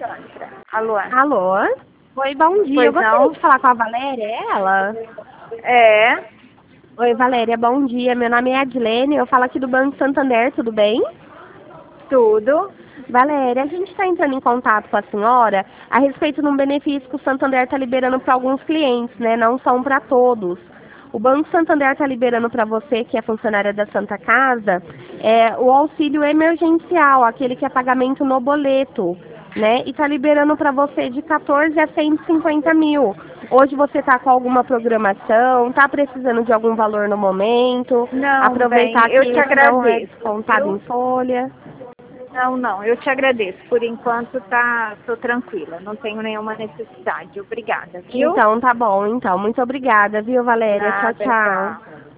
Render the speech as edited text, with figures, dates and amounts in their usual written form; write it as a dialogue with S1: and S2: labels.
S1: Alô?
S2: Alô? Oi, bom dia.
S1: Pois
S2: Eu gostaria
S1: não?
S2: de falar com a Valéria, é ela?
S1: É,
S2: Oi, Valéria, bom dia. Meu nome é Adilene, eu falo aqui do Banco Santander, tudo bem?
S1: tudo.
S2: Valéria, a gente está entrando em contato com a senhora a respeito de um benefício que o Santander está liberando para alguns clientes, né? Não são para todos. O Banco Santander está liberando para você, que é funcionária da Santa Casa, o auxílio emergencial, aquele que é pagamento no boleto, né? E está liberando para você de 14 a 150 mil. Hoje você está com alguma programação, está precisando de algum valor no momento,
S1: Não, bem,
S2: aproveitar que
S1: eu te
S2: esse não é
S1: agradeço,
S2: descontado
S1: viu?
S2: em folha.
S1: Não, eu te agradeço. Por enquanto tô tranquila, não tenho nenhuma necessidade. Obrigada, viu?
S2: Então, tá bom, então. Muito obrigada, viu, Valéria? Tchau,
S1: Nada,
S2: tchau.
S1: tchau.